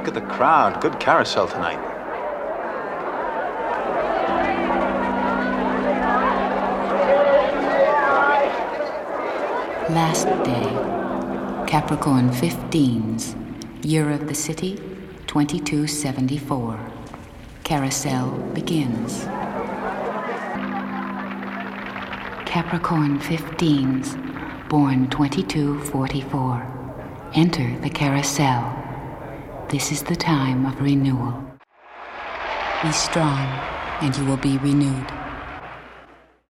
look at the crowd. Good carousel tonight. Last day, Capricorn 15s, year of the city, 2274. Carousel begins. Capricorn 15s, born 2244. Enter the carousel. This is the time of renewal. Be strong, and you will be renewed.